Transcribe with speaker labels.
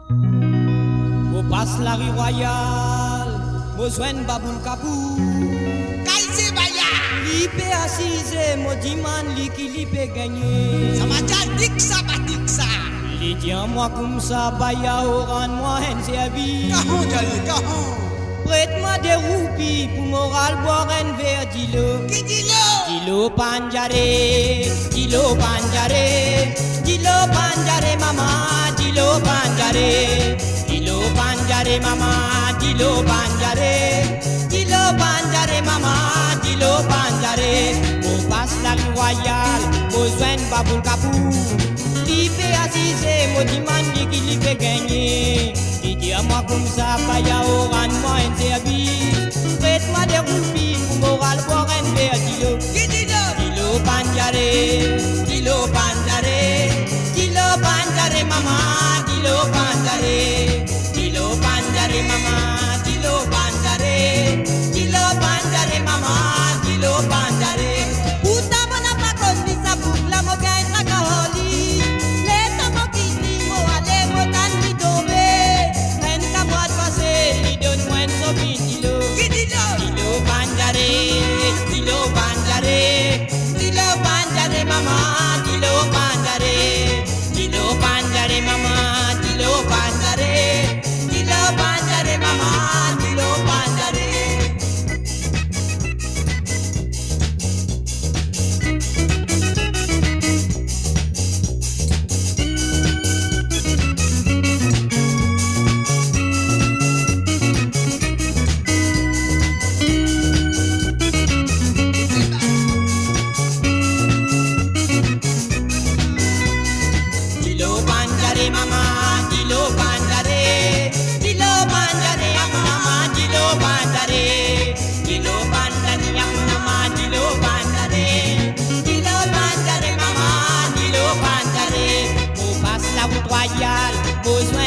Speaker 1: On passe la rue royale, besoin de baboul kabou.
Speaker 2: Kaïse Baya.
Speaker 1: Lipe assise, modiman li qui lipe gagné.
Speaker 2: Ça m'a dit que ça va dire ça.
Speaker 1: Li dit en moi comme ça, baya au rang moi en servi.
Speaker 2: Kahon jali, kahon.
Speaker 1: Prête-moi des roupies pour moral boire un verre, dis-le.
Speaker 2: Qui dit là?
Speaker 1: Dilo panjare, dilo panjare, dilo panjare mama, dilo panjare, dilo panjare mama, dilo panjare, dilo panjare mama, dilo panjare. On passe la rue royale, besoin de baboul kabou. Lipe assise, modiman li qui li fait gagner. Dis à moi comme ça, baya au rang moi un service. Prête-moi des roupies pour moral boire un verre, dis-le.
Speaker 2: Qui dit là?
Speaker 1: Dilo panjare, dilo panjare, dilo panjare mama, dilo panjare, dilo panjare mama, dilo panjare, dilo panjare mama, dilo panjare.
Speaker 3: Puta bona pa kondi sa bukla mo kay nakaholi. Leta mo kiti mo ale mo tan mi dobe.
Speaker 1: En kamwad pase, li don mwen so bitilo.
Speaker 2: Qui dit là?
Speaker 1: Dilo panjare, dilo panjare, dilo panjare mama, dilo panjare, dilo panjare mama, dilo panjare, dilo panjare mama, dilo panjare. Dilo panjare mama, dilo panjare, dilo panjare mama, dilo panjare, dilo panjare mama, dilo panjare, dilo panjare mama, dilo panjare. On passe la route royale, besoin